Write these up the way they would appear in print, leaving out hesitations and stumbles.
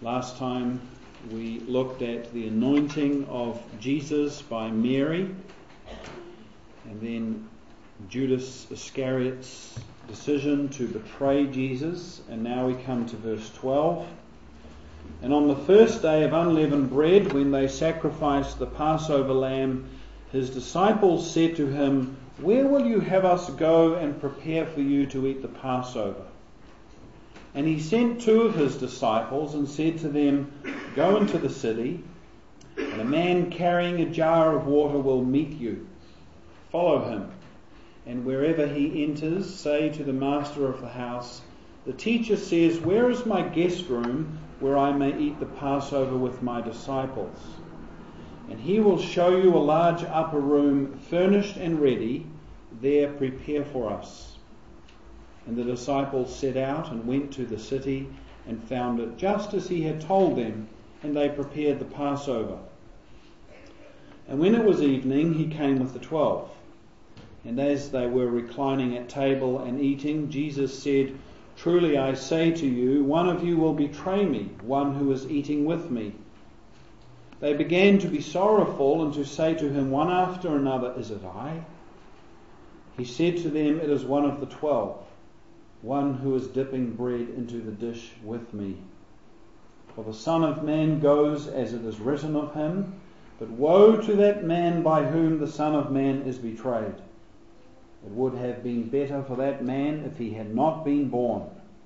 Last time we looked at the anointing of Jesus by Mary, and then Judas Iscariot's decision to betray Jesus, and now we come to verse 12. And on the first day of unleavened bread, when they sacrificed the Passover lamb, his disciples said to him, "Where will you have us go and prepare for you to eat the Passover?" And he sent two of his disciples and said to them, "Go into the city, and a man carrying a jar of water will meet you. Follow him, and wherever he enters, say to the master of the house, 'The teacher says, where is my guest room where I may eat the Passover with my disciples?' And he will show you a large upper room, furnished and ready. There prepare for us." And the disciples set out and went to the city and found it just as he had told them, and they prepared the Passover. And when it was evening, he came with the 12. And as they were reclining at table and eating, Jesus said, "Truly I say to you, one of you will betray me, one who is eating with me." They began to be sorrowful and to say to him one after another, "Is it I?" He said to them, "It is one of the 12, one who is dipping bread into the dish with me. For the Son of Man goes as it is written of him, but woe to that man by whom the Son of Man is betrayed. It would have been better for that man if he had not been born."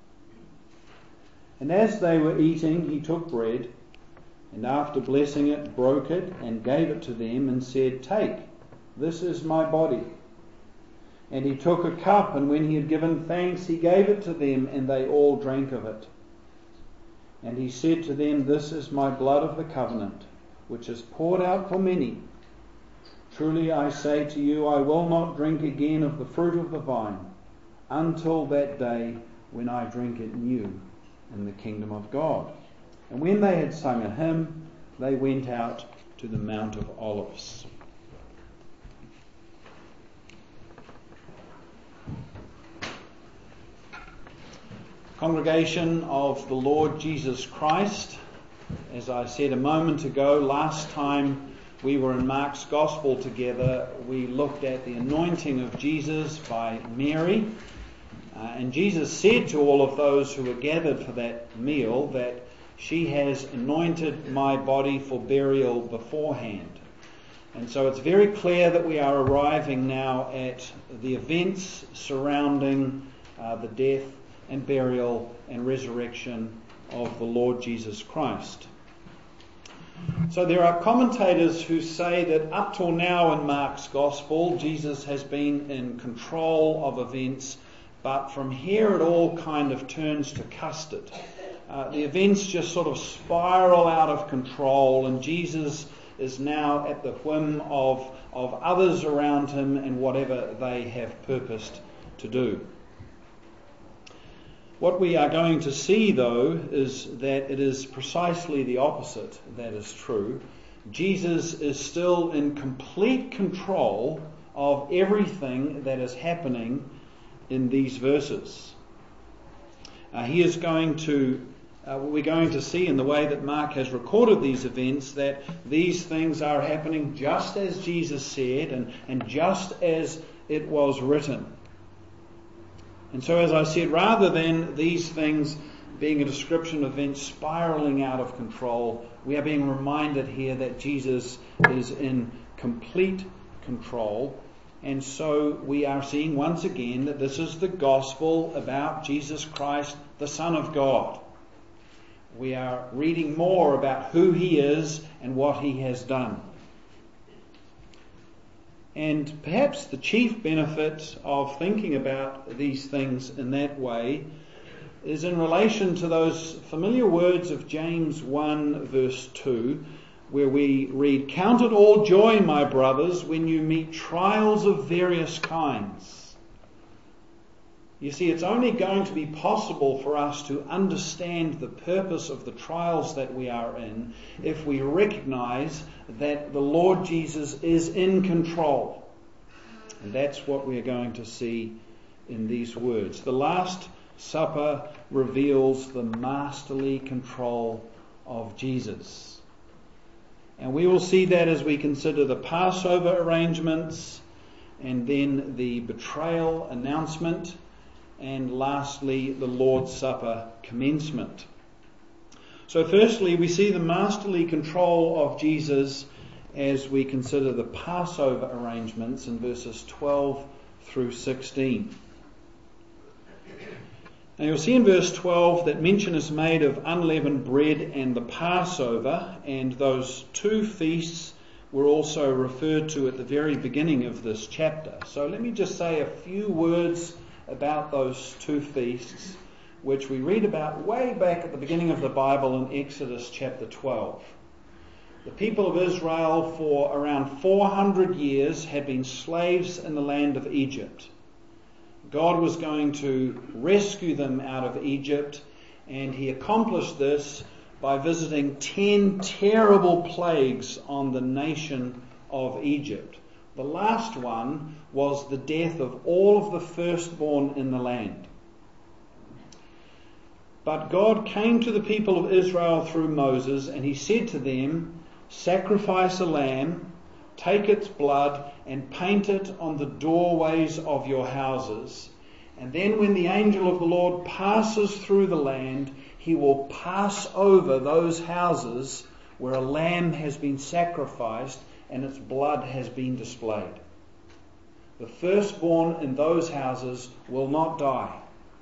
And as they were eating, he took bread, and after blessing it, broke it, and gave it to them, and said, "Take, this is my body." And he took a cup, and when he had given thanks, he gave it to them, and they all drank of it. And he said to them, "This is my blood of the covenant, which is poured out for many. Truly I say to you, I will not drink again of the fruit of the vine, until that day when I drink it new in the kingdom of God." And when they had sung a hymn, they went out to the Mount of Olives. Congregation of the Lord Jesus Christ, as I said a moment ago, last time we were in Mark's Gospel together, we looked at the anointing of Jesus by Mary. And Jesus said to all of those who were gathered for that meal that she has anointed my body for burial beforehand. And so it's very clear that we are arriving now at the events surrounding the death and burial and resurrection of the Lord Jesus Christ. So there are commentators who say that up till now in Mark's Gospel, Jesus has been in control of events, but from here it all kind of turns to custard. The events just sort of spiral out of control, and Jesus is now at the whim of others around him and whatever they have purposed to do. What we are going to see, though, is that it is precisely the opposite that is true. Jesus is still in complete control of everything that is happening in these verses. We're going to see in the way that Mark has recorded these events that these things are happening just as Jesus said and just as it was written. And so, as I said, rather than these things being a description of events spiraling out of control, we are being reminded here that Jesus is in complete control. And so we are seeing once again that this is the gospel about Jesus Christ, the Son of God. We are reading more about who he is and what he has done. And perhaps the chief benefit of thinking about these things in that way is in relation to those familiar words of James 1 verse 2, where we read, "Count it all joy, my brothers, when you meet trials of various kinds." You see, it's only going to be possible for us to understand the purpose of the trials that we are in if we recognize that the Lord Jesus is in control. And that's what we are going to see in these words. The Last Supper reveals the masterly control of Jesus. And we will see that as we consider the Passover arrangements, and then the betrayal announcement, and lastly the Lord's Supper commencement. So firstly, we see the masterly control of Jesus as we consider the Passover arrangements in verses 12 through 16. Now you'll see in verse 12 that mention is made of unleavened bread and the Passover, and those two feasts were also referred to at the very beginning of this chapter. So let me just say a few words about those two feasts, which we read about way back at the beginning of the Bible in Exodus chapter 12. The people of Israel for around 400 years had been slaves in the land of Egypt. God was going to rescue them out of Egypt, and he accomplished this by visiting 10 terrible plagues on the nation of Egypt. The last one was the death of all of the firstborn in the land. But God came to the people of Israel through Moses, and he said to them, "Sacrifice a lamb, take its blood and paint it on the doorways of your houses. And then when the angel of the Lord passes through the land, he will pass over those houses where a lamb has been sacrificed and its blood has been displayed. The firstborn in those houses will not die."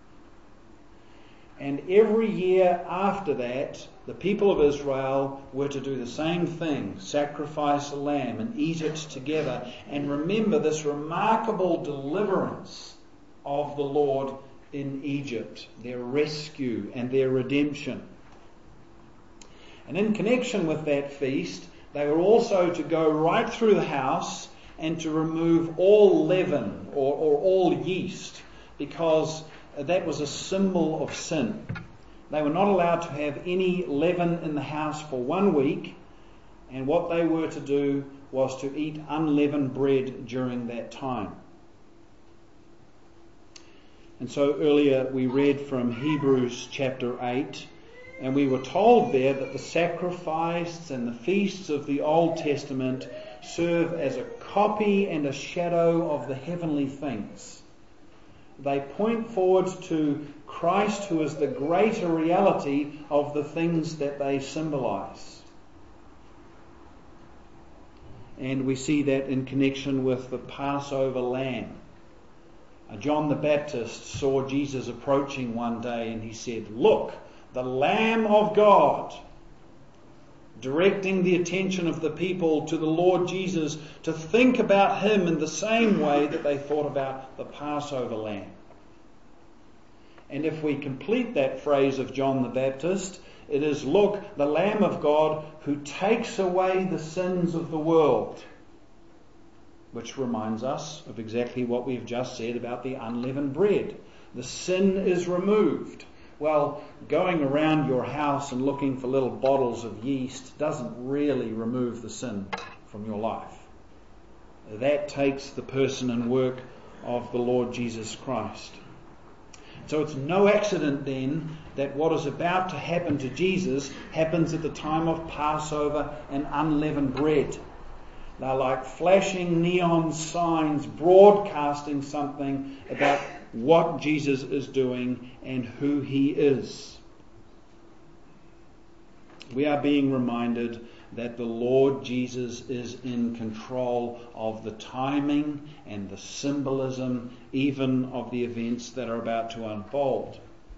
And every year after that, the people of Israel were to do the same thing, sacrifice a lamb and eat it together, and remember this remarkable deliverance of the Lord in Egypt, their rescue and their redemption. And in connection with that feast, they were also to go right through the house and to remove all leaven or all yeast, because that was a symbol of sin. They were not allowed to have any leaven in the house for 1 week, and what they were to do was to eat unleavened bread during that time. And so earlier we read from Hebrews chapter 8, and we were told there that the sacrifices and the feasts of the Old Testament serve as a copy and a shadow of the heavenly things. They point forward to Christ, who is the greater reality of the things that they symbolize. And we see that in connection with the Passover lamb. John the Baptist saw Jesus approaching one day, and he said, "Look, the Lamb of God," directing the attention of the people to the Lord Jesus to think about him in the same way that they thought about the Passover lamb. And if we complete that phrase of John the Baptist, it is, "Look, the Lamb of God who takes away the sins of the world," which reminds us of exactly what we've just said about the unleavened bread. The sin is removed. Well, going around your house and looking for little bottles of yeast doesn't really remove the sin from your life. That takes the person and work of the Lord Jesus Christ. So it's no accident then that what is about to happen to Jesus happens at the time of Passover and unleavened bread. They're like flashing neon signs broadcasting something about what Jesus is doing and who he is. We are being reminded that the Lord Jesus is in control of the timing and the symbolism, even of the events that are about to unfold.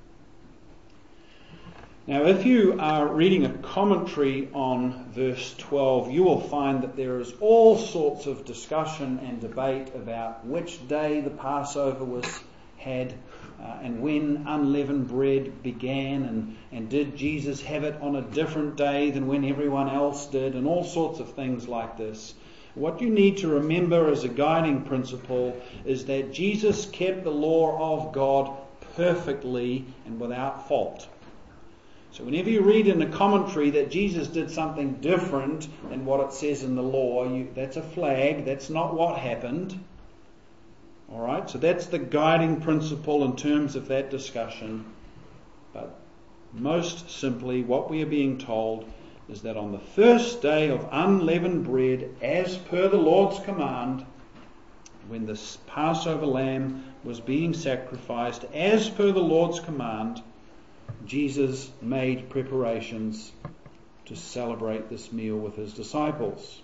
Now, if you are reading a commentary on verse 12, you will find that there is all sorts of discussion and debate about which day the Passover was had and when unleavened bread began, and did Jesus have it on a different day than when everyone else did, and all sorts of things like this. What you need to remember as a guiding principle is that Jesus kept the law of God perfectly and without fault. So whenever you read in a commentary that Jesus did something different than what it says in the law, that's a flag. That's not what happened. All right, so that's the guiding principle in terms of that discussion. But Most simply, what we are being told is that on the first day of unleavened bread, as per the Lord's command, when the Passover lamb was being sacrificed, as per the Lord's command, Jesus made preparations to celebrate this meal with his disciples.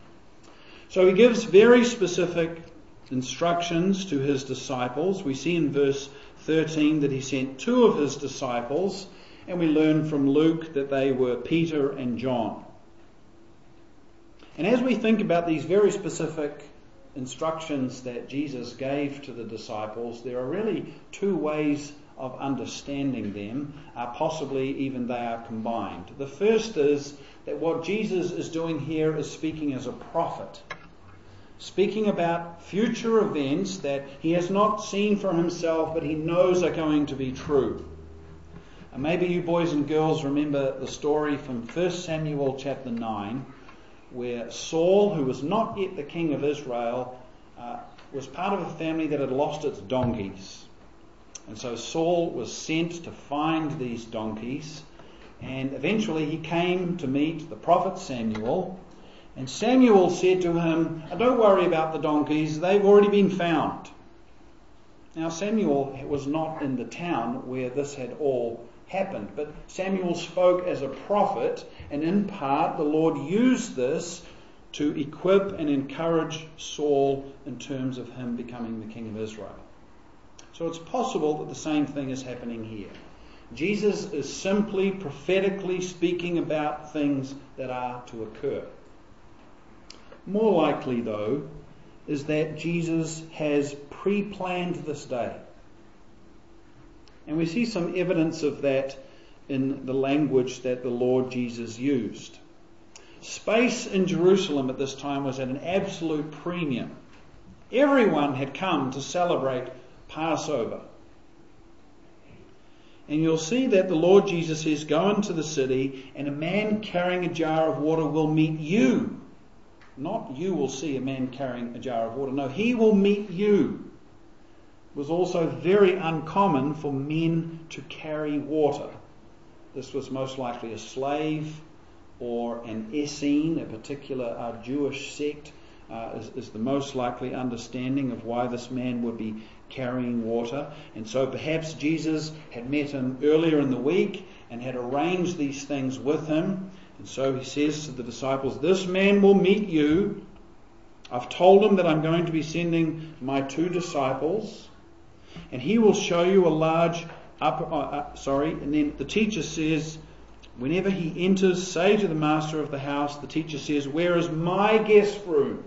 So he gives very specific instructions to his disciples. We see in verse 13 that he sent 2 of his disciples, and we learn from Luke that they were Peter and John. And as we think about these very specific instructions that Jesus gave to the disciples, there are really 2 ways of understanding them. Possibly even they are combined. The first is that what Jesus is doing here is speaking as a prophet, speaking about future events that he has not seen for himself, but he knows are going to be true. And maybe you boys and girls remember the story from 1 Samuel chapter 9, where Saul, who was not yet the king of Israel, was part of a family that had lost its donkeys. And so Saul was sent to find these donkeys, and eventually he came to meet the prophet Samuel, and Samuel said to him, "Don't worry about the donkeys, they've already been found." Now Samuel was not in the town where this had all happened, but Samuel spoke as a prophet, and in part the Lord used this to equip and encourage Saul in terms of him becoming the king of Israel. So it's possible that the same thing is happening here. Jesus is simply prophetically speaking about things that are to occur. More likely, though, is that Jesus has pre-planned this day. And we see some evidence of that in the language that the Lord Jesus used. Space in Jerusalem at this time was at an absolute premium. Everyone had come to celebrate Passover. And you'll see that the Lord Jesus says, "Go into the city, and a man carrying a jar of water will meet you." Not you will see a man carrying a jar of water. No, he will meet you. It was also very uncommon for men to carry water. This was most likely a slave or an Essene, a particular Jewish sect, is the most likely understanding of why this man would be carrying water. And so perhaps Jesus had met him earlier in the week and had arranged these things with him. And so he says to the disciples, "This man will meet you. I've told him that I'm going to be sending my 2 disciples, and he will show you a large and then the teacher says, whenever he enters, say to the master of the house," the teacher says, "Where is my guest room?"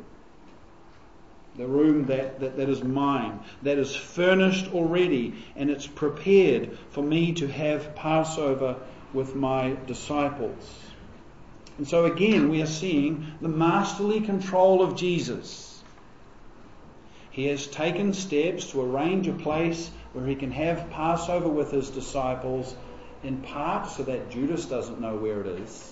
The room that is mine, that is furnished already, and it's prepared for me to have Passover with my disciples. And so again, we are seeing the masterly control of Jesus. He has taken steps to arrange a place where he can have Passover with his disciples, in part so that Judas doesn't know where it is,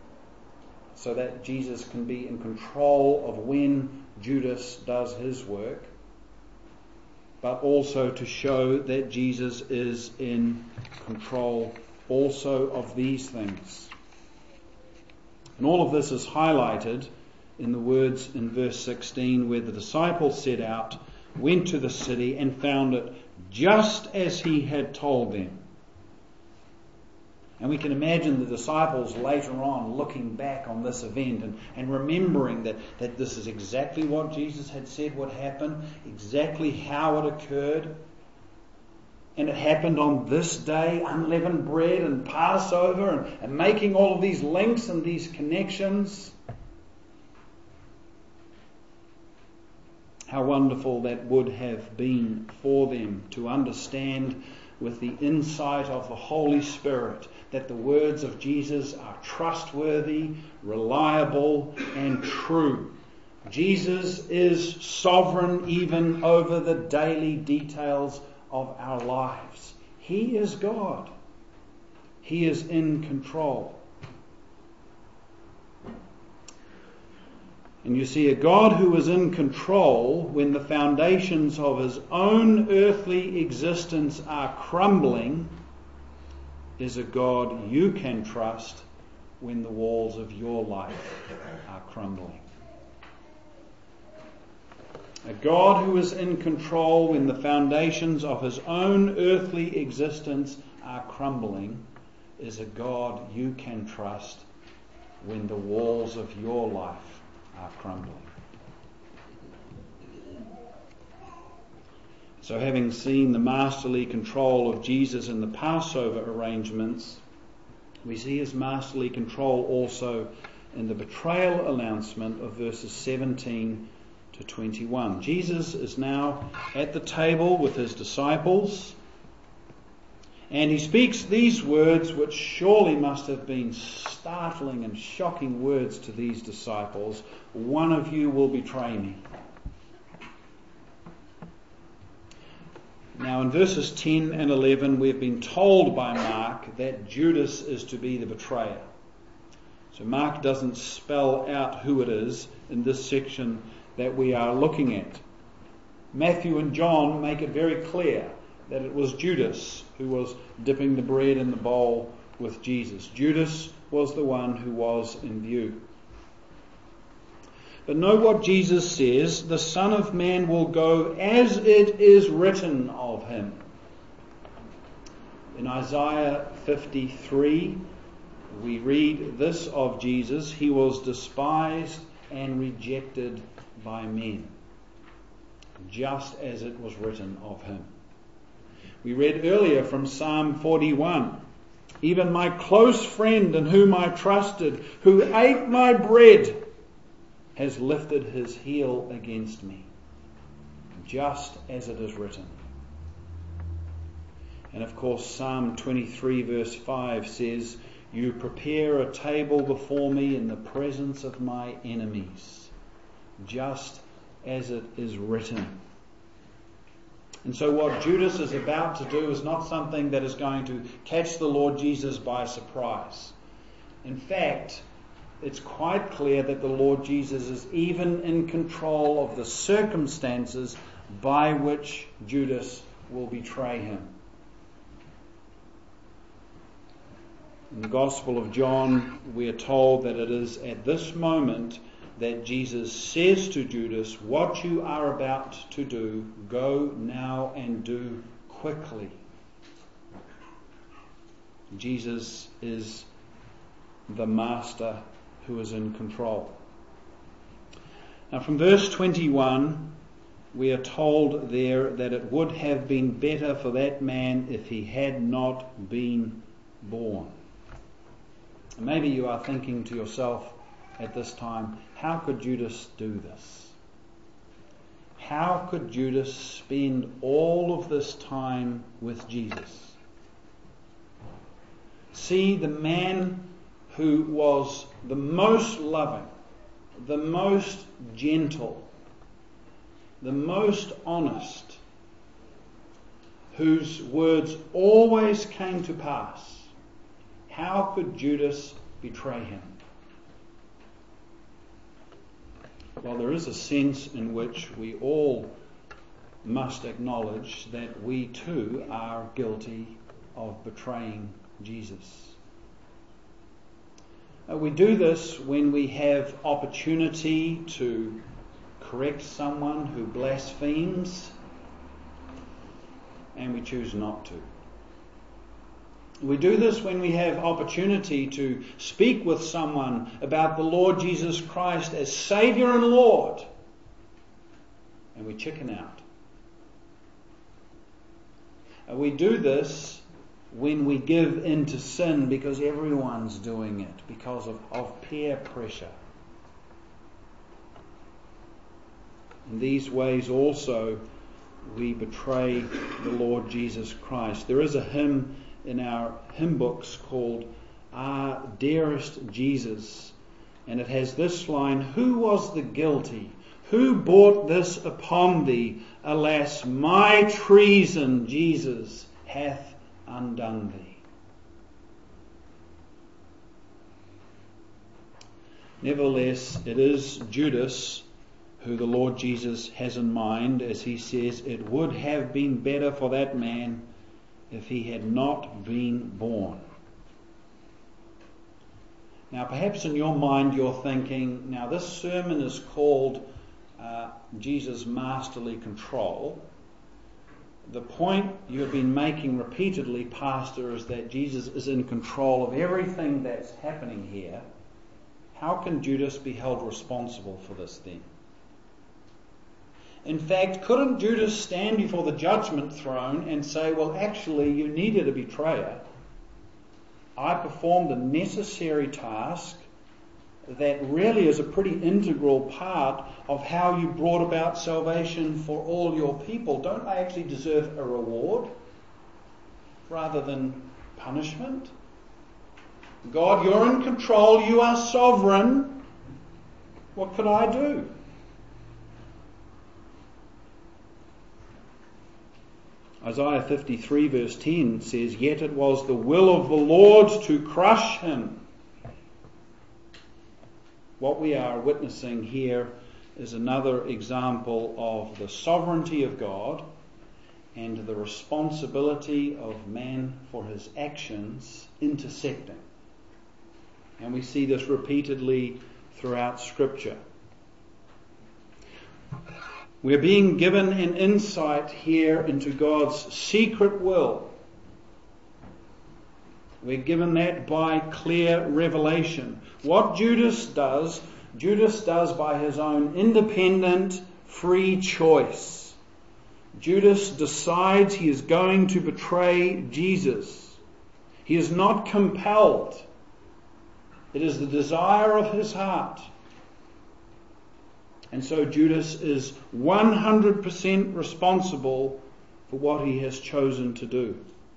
so that Jesus can be in control of when Judas does his work, but also to show that Jesus is in control also of these things. And all of this is highlighted in the words in verse 16, where the disciples set out, went to the city, and found it just as he had told them. And we can imagine the disciples later on looking back on this event and remembering that this is exactly what Jesus had said would happen, exactly how it occurred. And it happened on this day, unleavened bread and Passover, and making all of these links and these connections. How wonderful that would have been for them to understand with the insight of the Holy Spirit that the words of Jesus are trustworthy, reliable, and true. Jesus is sovereign even over the daily details of our lives. He is God. He is in control. And you see, a God who is in control when the foundations of his own earthly existence are crumbling is a God you can trust when the walls of your life are crumbling. A God who is in control when the foundations of his own earthly existence are crumbling is a God you can trust when the walls of your life are crumbling. So having seen the masterly control of Jesus in the Passover arrangements, we see his masterly control also in the betrayal announcement of verses 17 to 21. Jesus is now at the table with his disciples, and he speaks these words, which surely must have been startling and shocking words to these disciples. One of you will betray me. Now in verses 10 and 11 we've been told by Mark that Judas is to be the betrayer. So Mark doesn't spell out who it is in this section that we are looking at. Matthew and John make it very clear that it was Judas who was dipping the bread in the bowl with Jesus. Judas was the one who was in view. But know what Jesus says, the Son of Man will go as it is written of him. In Isaiah 53, we read this of Jesus: he was despised and rejected by men, just as it was written of him. We read earlier from Psalm 41, even my close friend in whom I trusted, who ate my bread, has lifted his heel against me, just as it is written. And of course Psalm 23 verse 5 says, you prepare a table before me in the presence of my enemies, just as it is written. And so what Judas is about to do is not something that is going to catch the Lord Jesus by surprise. In fact, it's quite clear that the Lord Jesus is even in control of the circumstances by which Judas will betray him. In the Gospel of John, we are told that it is at this moment that Jesus says to Judas, what you are about to do, go now and do quickly. Jesus is the master who is in control. Now from verse 21, we are told there that it would have been better for that man if he had not been born. And maybe you are thinking to yourself at this time, how could Judas do this? How could Judas spend all of this time with Jesus? See, the man who was the most loving, the most gentle, the most honest, whose words always came to pass. How could Judas betray him? Well, there is a sense in which we all must acknowledge that we too are guilty of betraying Jesus. We do this when we have opportunity to correct someone who blasphemes, and we choose not to. We do this when we have opportunity to speak with someone about the Lord Jesus Christ as Saviour and Lord, and we chicken out. We do this when we give in to sin because everyone's doing it, because of peer pressure. In these ways also we betray the Lord Jesus Christ. There is a hymn in our hymn books called Our Dearest Jesus, and it has this line: who was the guilty? Who brought this upon thee? Alas, my treason, Jesus, hath undone thee. Nevertheless, it is Judas who the Lord Jesus has in mind as he says, it would have been better for that man if he had not been born. Now perhaps in your mind you're thinking, now this sermon is called Jesus' Masterly Control. The point you have been making repeatedly, Pastor, is that Jesus is in control of everything that's happening here. How can Judas be held responsible for this then? In fact, couldn't Judas stand before the judgment throne and say, well, actually, you needed a betrayer. I performed a necessary task that really is a pretty integral part of how you brought about salvation for all your people. Don't I actually deserve a reward rather than punishment? God, you're in control. You are sovereign. What could I do? Isaiah 53 verse 10 says, yet it was the will of the Lord to crush him. What we are witnessing here is another example of the sovereignty of God and the responsibility of man for his actions intersecting. And we see this repeatedly throughout Scripture. We're being given an insight here into God's secret will. We're given that by clear revelation. What Judas does by his own independent, free choice. Judas decides he is going to betray Jesus. He is not compelled. It is the desire of his heart. And so Judas is 100% responsible for what he has chosen to do.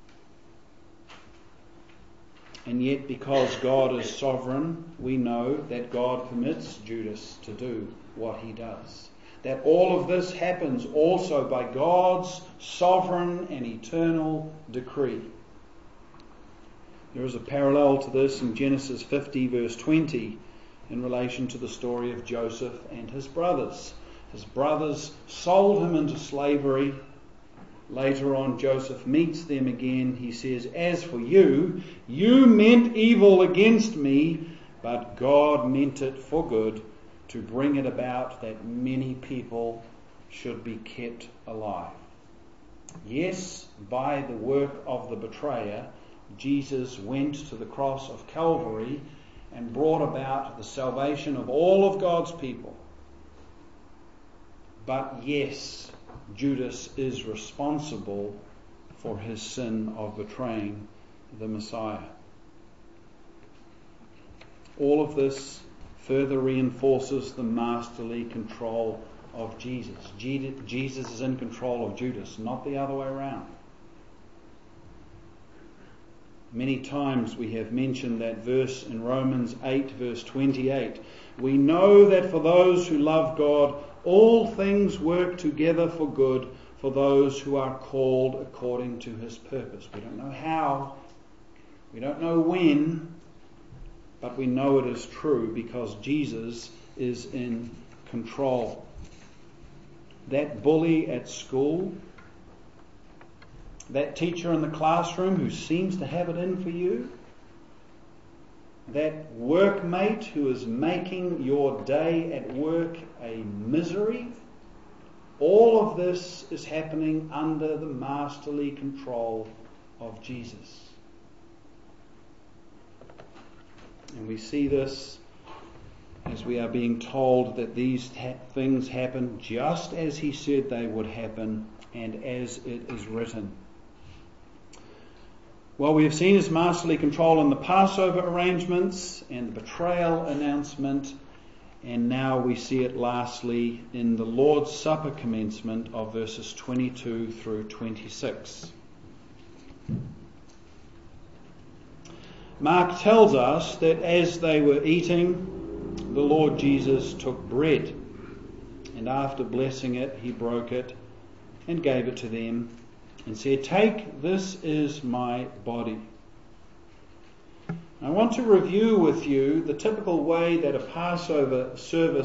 And yet, because God is sovereign, we know that God permits Judas to do what he does. That all of this happens also by God's sovereign and eternal decree. There is a parallel to this in Genesis 50 verse 20 in relation to the story of Joseph and his brothers. His brothers sold him into slavery. Later on, Joseph meets them again. He says, as for you, you meant evil against me, but God meant it for good to bring it about that many people should be kept alive. Yes, by the work of the betrayer, Jesus went to the cross of Calvary and brought about the salvation of all of God's people. But yes, Judas is responsible for his sin of betraying the Messiah. All of this further reinforces the masterly control of Jesus. Jesus is in control of Judas, not the other way around. Many times we have mentioned that verse in Romans 8 verse 28. We know that for those who love God, all things work together for good for those who are called according to his purpose. We don't know how, we don't know when, but we know it is true because Jesus is in control. That bully at school, that teacher in the classroom who seems to have it in for you, that workmate who is making your day at work a misery, all of this is happening under the masterly control of Jesus. And we see this as we are being told that these things happen just as he said they would happen and as it is written. Well, we have seen his masterly control in the Passover arrangements and the betrayal announcement, and now we see it lastly in the Lord's Supper commencement of verses 22 through 26. Mark tells us that as they were eating, the Lord Jesus took bread, and after blessing it, he broke it and gave it to them and said, "Take, this is my body." I want to review with you the typical way that a Passover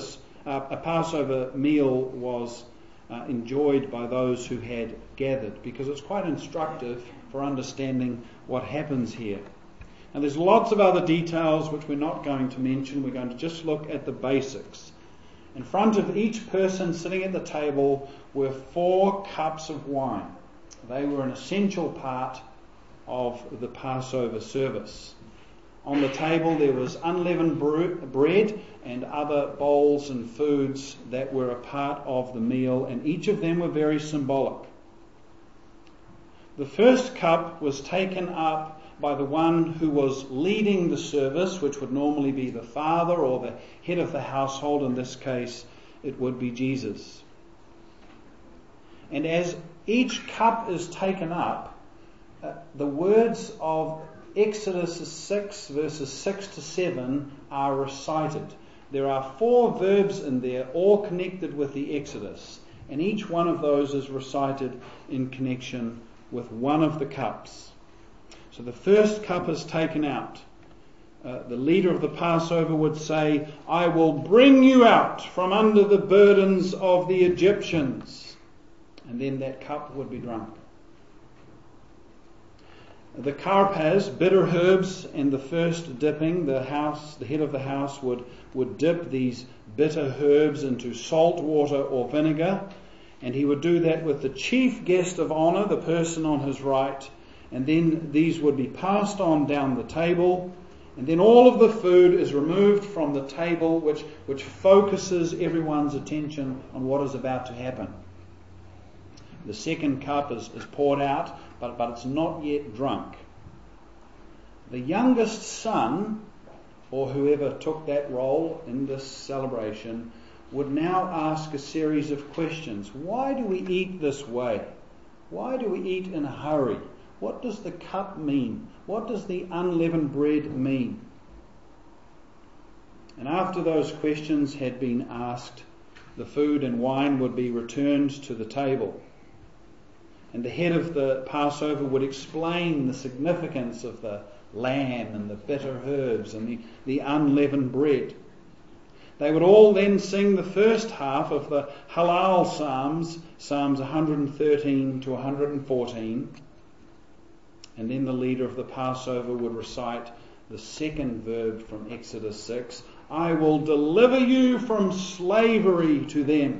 meal was enjoyed by those who had gathered, because it's quite instructive for understanding what happens here. Now there's lots of other details which we're not going to mention. We're going to just look at the basics. In front of each person sitting at the table were 4 cups of wine. They were an essential part of the Passover service. On the table there was unleavened bread and other bowls and foods that were a part of the meal, and each of them were very symbolic. The first cup was taken up by the one who was leading the service, which would normally be the father or the head of the household. In this case, it would be Jesus. And as each cup is taken up, the words of Exodus 6 verses 6 to 7 are recited. There are 4 verbs in there, all connected with the Exodus, and each one of those is recited in connection with one of the cups. So the first cup is taken out. The leader of the Passover would say, "I will bring you out from under the burdens of the Egyptians." And then that cup would be drunk. The karpas, bitter herbs, and the first dipping, the head of the house would dip these bitter herbs into salt water or vinegar, and he would do that with the chief guest of honor, the person on his right, and then these would be passed on down the table, and then all of the food is removed from the table, which focuses everyone's attention on what is about to happen. The second cup is poured out, but it's not yet drunk. The youngest son, or whoever took that role in this celebration, would now ask a series of questions. Why do we eat this way? Why do we eat in a hurry? What does the cup mean? What does the unleavened bread mean? And after those questions had been asked, the food and wine would be returned to the table. And the head of the Passover would explain the significance of the lamb and the bitter herbs and the unleavened bread. They would all then sing the first half of the Hallel Psalms, Psalms 113 to 114. And then the leader of the Passover would recite the second verb from Exodus 6, "I will deliver you from slavery to them."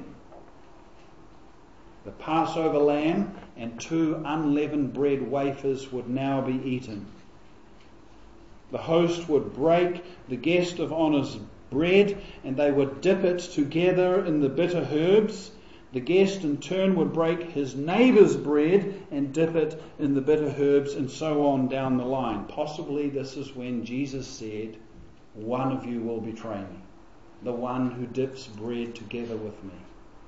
The Passover lamb and 2 unleavened bread wafers would now be eaten. The host would break the guest of honor's bread, and they would dip it together in the bitter herbs. The guest in turn would break his neighbour's bread and dip it in the bitter herbs, and so on down the line. Possibly this is when Jesus said, "One of you will betray me, the one who dips bread together with me."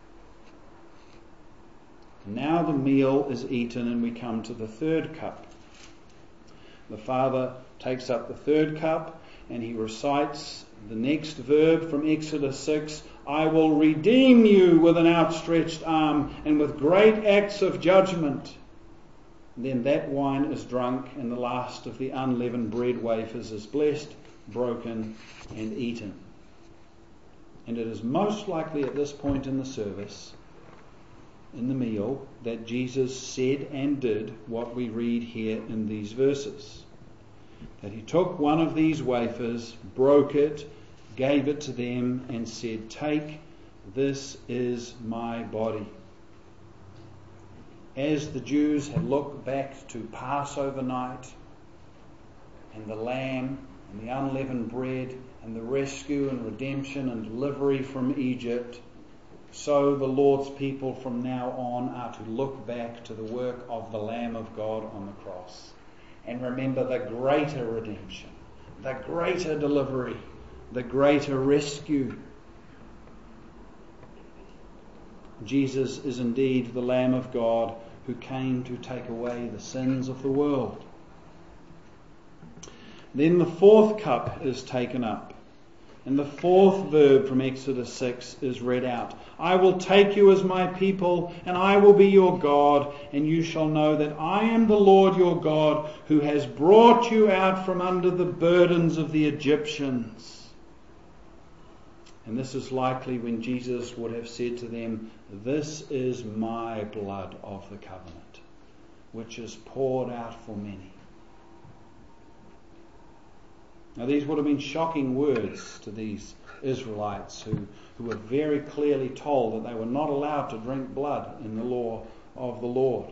Now the meal is eaten, and we come to the third cup. The father takes up the third cup, and he recites the next verb from Exodus 6, "I will redeem you with an outstretched arm and with great acts of judgment." Then that wine is drunk, and the last of the unleavened bread wafers is blessed, broken, and eaten. And it is most likely at this point in the service, in the meal, that Jesus said and did what we read here in these verses. That he took one of these wafers, broke it, gave it to them, and said, "Take, this is my body." As the Jews had looked back to Passover night, and the lamb, and the unleavened bread, and the rescue and redemption and delivery from Egypt, so the Lord's people from now on are to look back to the work of the Lamb of God on the cross and remember the greater redemption, the greater delivery, the greater rescue. Jesus is indeed the Lamb of God who came to take away the sins of the world. Then the fourth cup is taken up. And the fourth verb from Exodus 6 is read out. "I will take you as my people, and I will be your God, and you shall know that I am the Lord your God, who has brought you out from under the burdens of the Egyptians." And this is likely when Jesus would have said to them, "This is my blood of the covenant, which is poured out for many." Now these would have been shocking words to these Israelites who were very clearly told that they were not allowed to drink blood in the law of the Lord.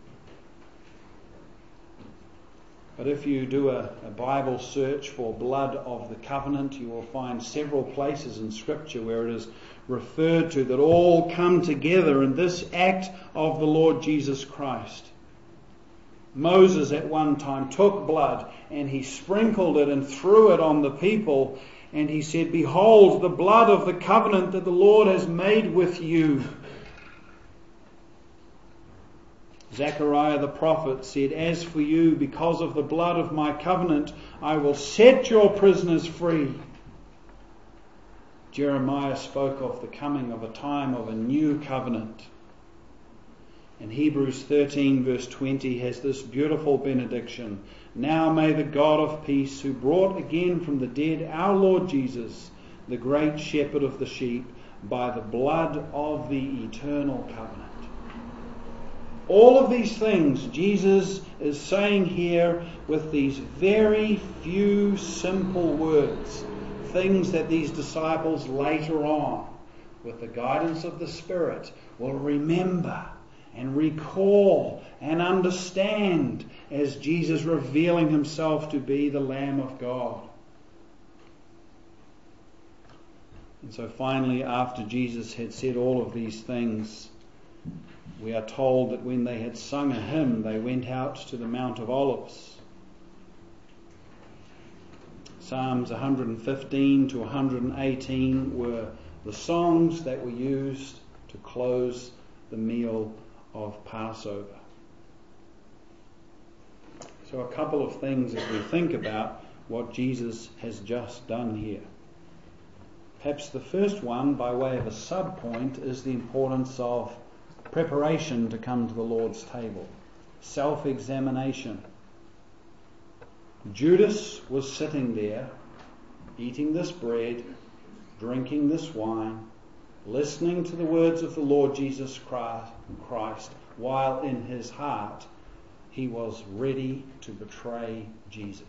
But if you do a Bible search for blood of the covenant, you will find several places in Scripture where it is referred to that all come together in this act of the Lord Jesus Christ. Moses at one time took blood and he sprinkled it and threw it on the people, and he said, "Behold, the blood of the covenant that the Lord has made with you." Zechariah the prophet said, "As for you, because of the blood of my covenant, I will set your prisoners free." Jeremiah spoke of the coming of a time of a new covenant. And Hebrews 13 verse 20 has this beautiful benediction. "Now may the God of peace, who brought again from the dead our Lord Jesus, the great shepherd of the sheep, by the blood of the eternal covenant." All of these things Jesus is saying here with these very few simple words, things that these disciples later on, with the guidance of the Spirit, will remember and recall and understand as Jesus revealing himself to be the Lamb of God. And so finally, after Jesus had said all of these things, we are told that when they had sung a hymn, they went out to the Mount of Olives. Psalms 115 to 118 were the songs that were used to close the meal of Passover. So a couple of things as we think about what Jesus has just done here. Perhaps the first one, by way of a sub-point, is the importance of preparation to come to the Lord's table. Self-examination. Judas was sitting there, eating this bread, drinking this wine, listening to the words of the Lord Jesus Christ, while in his heart he was ready to betray Jesus.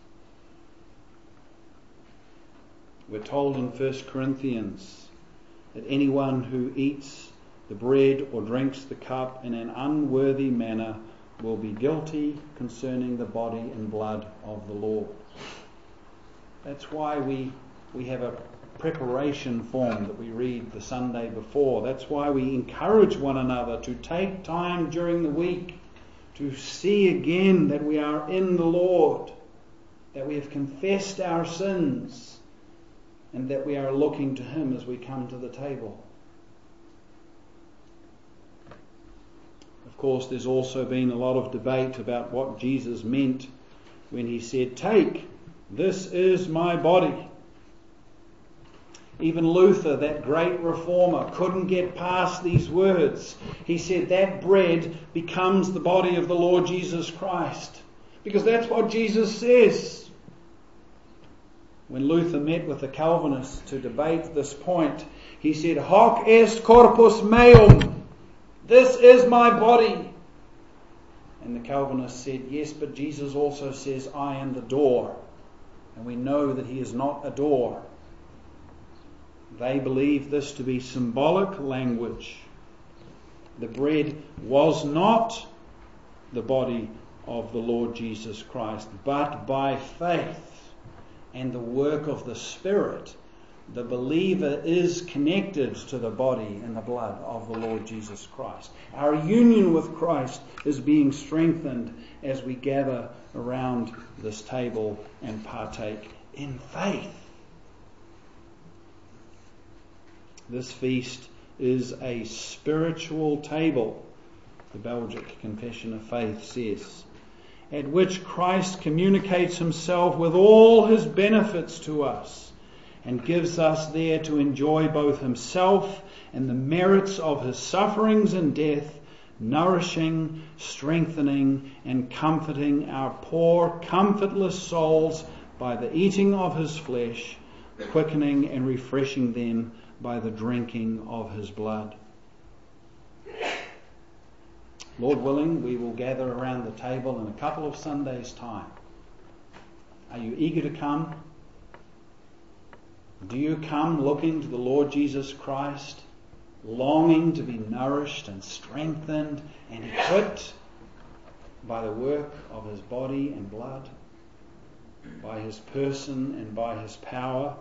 We're told in 1 Corinthians that anyone who eats the bread or drinks the cup in an unworthy manner will be guilty concerning the body and blood of the Lord. That's why we have a preparation form that we read the Sunday before. That's why we encourage one another to take time during the week to see again that we are in the Lord, that we have confessed our sins, and that we are looking to him as we come to the table. Of course, there's also been a lot of debate about what Jesus meant when he said, "Take, this is my body." Even Luther, that great reformer, couldn't get past these words. He said that bread becomes the body of the Lord Jesus Christ, because that's what Jesus says. When Luther met with the Calvinists to debate this point, he said, "Hoc est corpus meum." This is my body. And the Calvinists said, yes, but Jesus also says, "I am the door." And we know that he is not a door. They believe this to be symbolic language. The bread was not the body of the Lord Jesus Christ, but by faith and the work of the Spirit, the believer is connected to the body and the blood of the Lord Jesus Christ. Our union with Christ is being strengthened as we gather around this table and partake in faith. This feast is a spiritual table, the Belgic Confession of Faith says, at which Christ communicates himself with all his benefits to us and gives us there to enjoy both himself and the merits of his sufferings and death, nourishing, strengthening, and comforting our poor, comfortless souls by the eating of his flesh, quickening and refreshing them by the drinking of his blood. Lord willing, we will gather around the table in a couple of Sundays' time. Are you eager to come? Do you come looking to the Lord Jesus Christ, longing to be nourished and strengthened and equipped by the work of his body and blood, by his person and by his power?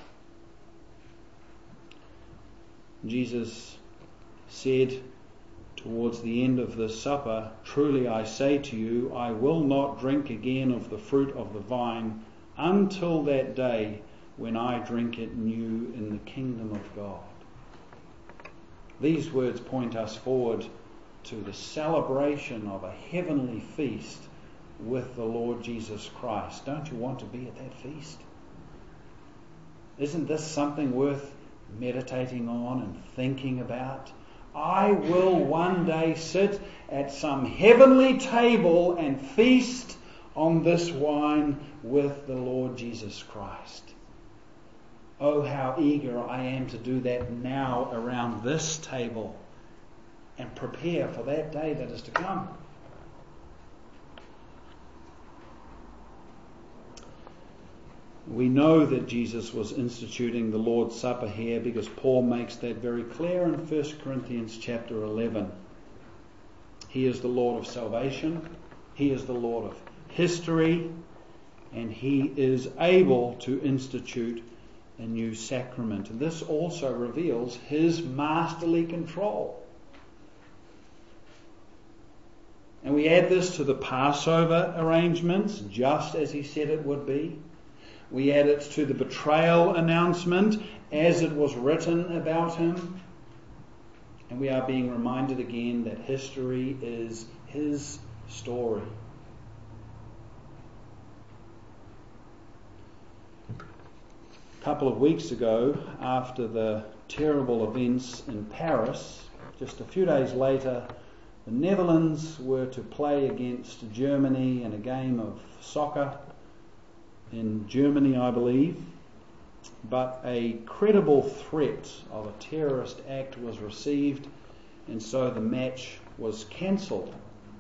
Jesus said towards the end of this supper, "Truly I say to you, I will not drink again of the fruit of the vine until that day when I drink it new in the kingdom of God." These words point us forward to the celebration of a heavenly feast with the Lord Jesus Christ. Don't you want to be at that feast? Isn't this something worth meditating on and thinking about? I will one day sit at some heavenly table and feast on this wine with the Lord Jesus Christ. Oh, how eager I am to do that now around this table and prepare for that day that is to come. We know that Jesus was instituting the Lord's Supper here because Paul makes that very clear in 1 Corinthians chapter 11. He is the Lord of salvation, he is the Lord of history, and he is able to institute a new sacrament. And this also reveals his masterly control. And we add this to the Passover arrangements, just as he said it would be. We add it to the betrayal announcement as it was written about him. And we are being reminded again that history is his story. A couple of weeks ago, after the terrible events in Paris, just a few days later, the Netherlands were to play against Germany in a game of soccer in Germany, I believe, but a credible threat of a terrorist act was received, and so the match was cancelled.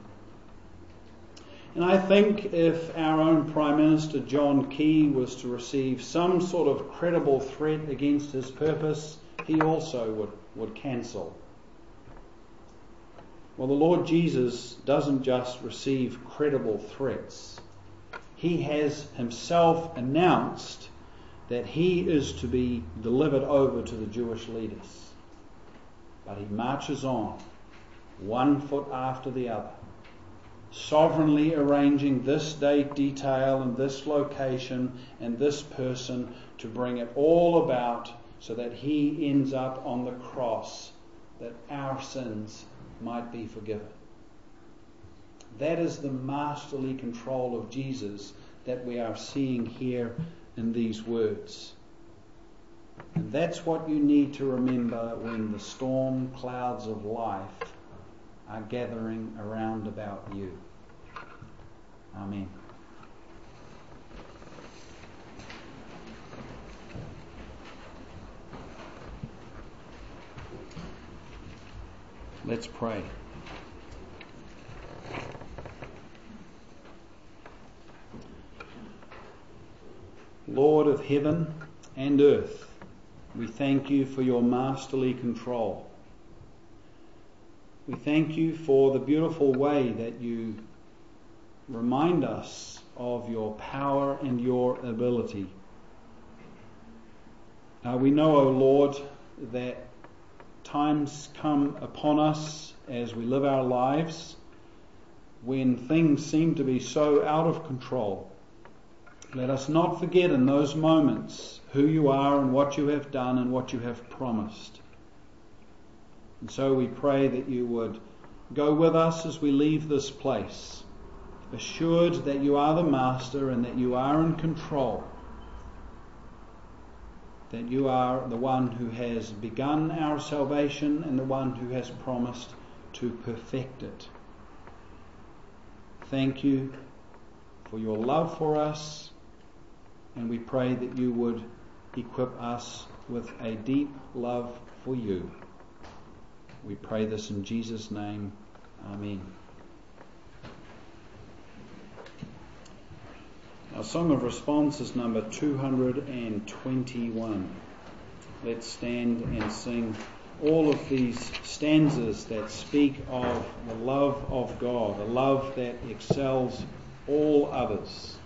And I think if our own Prime Minister John Key was to receive some sort of credible threat against his purpose, he also would cancel. Well, the Lord Jesus doesn't just receive credible threats. He has himself announced that he is to be delivered over to the Jewish leaders. But he marches on, one foot after the other, sovereignly arranging this date, detail, and this location, and this person to bring it all about so that he ends up on the cross, that our sins might be forgiven. That is the masterly control of Jesus that we are seeing here in these words. And that's what you need to remember when the storm clouds of life are gathering around about you. Amen. Let's pray. Lord of heaven and earth, we thank you for your masterly control. We thank you for the beautiful way that you remind us of your power and your ability. We know, O Lord, that times come upon us as we live our lives when things seem to be so out of control. Let us not forget in those moments who you are and what you have done and what you have promised. And so we pray that you would go with us as we leave this place, assured that you are the Master and that you are in control, that you are the one who has begun our salvation and the one who has promised to perfect it. Thank you for your love for us, and we pray that you would equip us with a deep love for you. We pray this in Jesus' name. Amen. Our song of response is number 221. Let's stand and sing all of these stanzas that speak of the love of God, a love that excels all others.